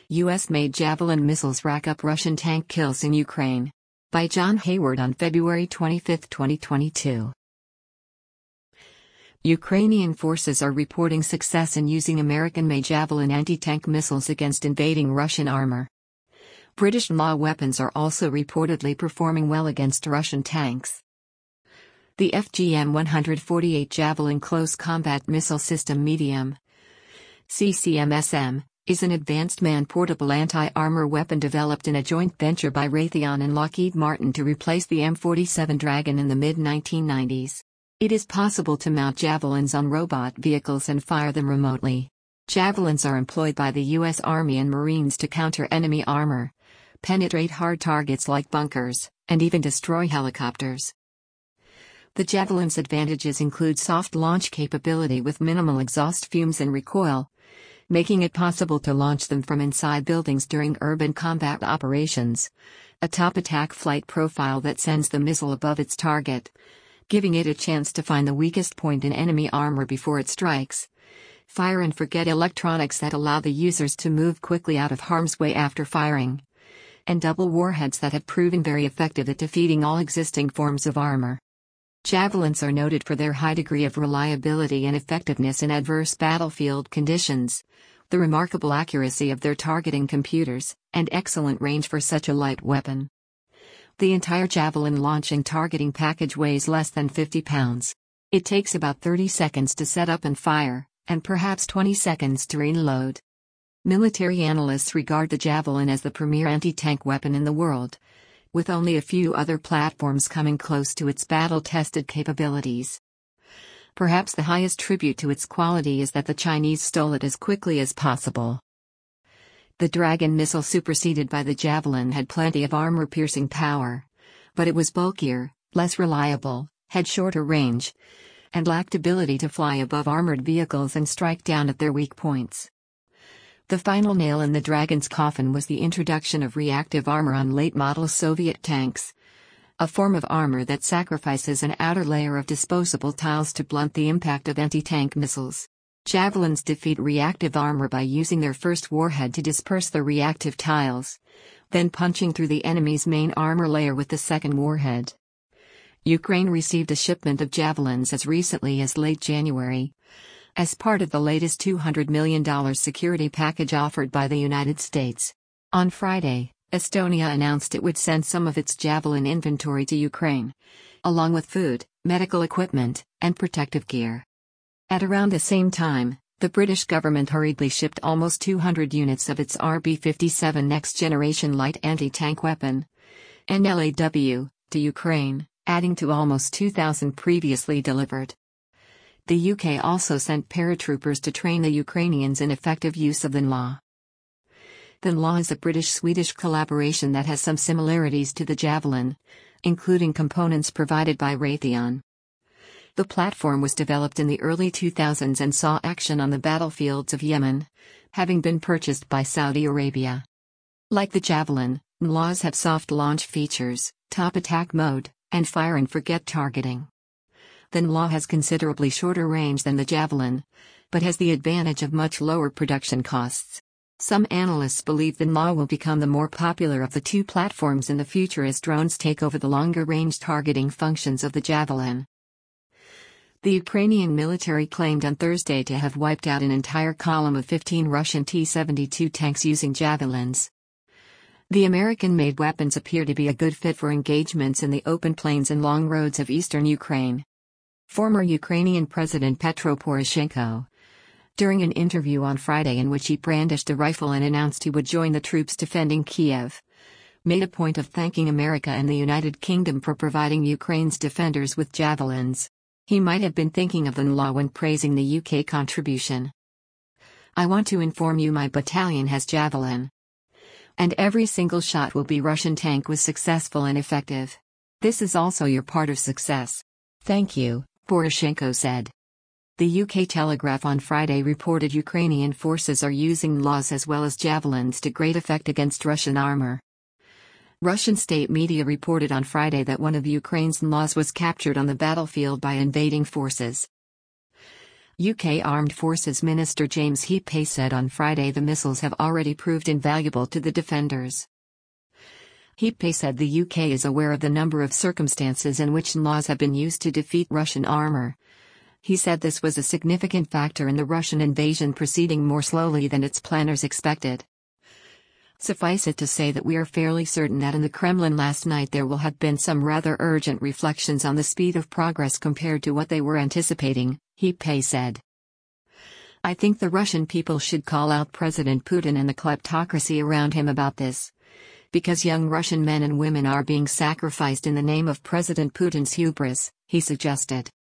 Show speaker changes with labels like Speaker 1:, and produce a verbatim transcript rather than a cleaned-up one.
Speaker 1: U S-made Javelin missiles rack up Russian tank kills in Ukraine. By John Hayward on February twenty-fifth, twenty twenty-two. Ukrainian forces are reporting success in using American-made Javelin anti-tank missiles against invading Russian armor. British M A weapons are also reportedly performing well against Russian tanks. The F G M one forty-eight Javelin Close Combat Missile System Medium C C M S M is an advanced man-portable anti-armor weapon developed in a joint venture by Raytheon and Lockheed Martin to replace the M forty-seven Dragon in the mid nineteen nineties. It is possible to mount Javelins on robot vehicles and fire them remotely. Javelins are employed by the U S Army and Marines to counter enemy armor, penetrate hard targets like bunkers, and even destroy helicopters. The Javelin's advantages include soft launch capability with minimal exhaust fumes and recoil, making it possible to launch them from inside buildings during urban combat operations, a top attack flight profile that sends the missile above its target, giving it a chance to find the weakest point in enemy armor before it strikes, fire and forget electronics that allow the users to move quickly out of harm's way after firing, and double warheads that have proven very effective at defeating all existing forms of armor. Javelins are noted for their high degree of reliability and effectiveness in adverse battlefield conditions, the remarkable accuracy of their targeting computers, and excellent range for such a light weapon. The entire Javelin launching targeting package weighs less than fifty pounds. It takes about thirty seconds to set up and fire, and perhaps twenty seconds to reload. Military analysts regard the Javelin as the premier anti-tank weapon in the world, with only a few other platforms coming close to its battle-tested capabilities. Perhaps the highest tribute to its quality is that the Chinese stole it as quickly as possible. The Dragon missile superseded by the Javelin had plenty of armor-piercing power, but it was bulkier, less reliable, had shorter range, and lacked ability to fly above armored vehicles and strike down at their weak points. The final nail in the Dragon's coffin was the introduction of reactive armor on late-model Soviet tanks, a form of armor that sacrifices an outer layer of disposable tiles to blunt the impact of anti-tank missiles. Javelins defeat reactive armor by using their first warhead to disperse the reactive tiles, then punching through the enemy's main armor layer with the second warhead. Ukraine received a shipment of Javelins as recently as late January, as part of the latest two hundred million dollars security package offered by the United States. On Friday, Estonia announced it would send some of its Javelin inventory to Ukraine, along with food, medical equipment, and protective gear. At around the same time, the British government hurriedly shipped almost two hundred units of its R B fifty-seven next-generation light anti-tank weapon, N L A W, to Ukraine, adding to almost two thousand previously delivered. The U K also sent paratroopers to train the Ukrainians in effective use of the N L A. The N L A is a British-Swedish collaboration that has some similarities to the Javelin, including components provided by Raytheon. The platform was developed in the early two thousands and saw action on the battlefields of Yemen, having been purchased by Saudi Arabia. Like the Javelin, N L As have soft launch features, top attack mode, and fire and forget targeting. The N L A has considerably shorter range than the Javelin, but has the advantage of much lower production costs. Some analysts believe the N L A will become the more popular of the two platforms in the future as drones take over the longer-range targeting functions of the Javelin. The Ukrainian military claimed on Thursday to have wiped out an entire column of fifteen Russian T seventy-two tanks using Javelins. The American-made weapons appear to be a good fit for engagements in the open plains and long roads of eastern Ukraine. Former Ukrainian President Petro Poroshenko, during an interview on Friday in which he brandished a rifle and announced he would join the troops defending Kiev, made a point of thanking America and the United Kingdom for providing Ukraine's defenders with Javelins. He might have been thinking of the N L A when praising the U K contribution. "I want to inform you my battalion has Javelin. And every single shot will be Russian tank was successful and effective. This is also your part of success. Thank you," Poroshenko said. The U K Telegraph on Friday reported Ukrainian forces are using N L As as well as Javelins to great effect against Russian armor. Russian state media reported on Friday that one of Ukraine's N L As was captured on the battlefield by invading forces. U K Armed Forces Minister James Heappey said on Friday the missiles have already proved invaluable to the defenders. Heappey said the U K is aware of the number of circumstances in which N L A Ws have been used to defeat Russian armor. He said this was a significant factor in the Russian invasion proceeding more slowly than its planners expected. Suffice it to say that we are fairly certain that in the Kremlin last night there will have been some rather urgent reflections on the speed of progress compared to what they were anticipating, Heappey said. I think the Russian people should call out President Putin and the kleptocracy around him about this. Because young Russian men and women are being sacrificed in the name of President Putin's hubris, he suggested.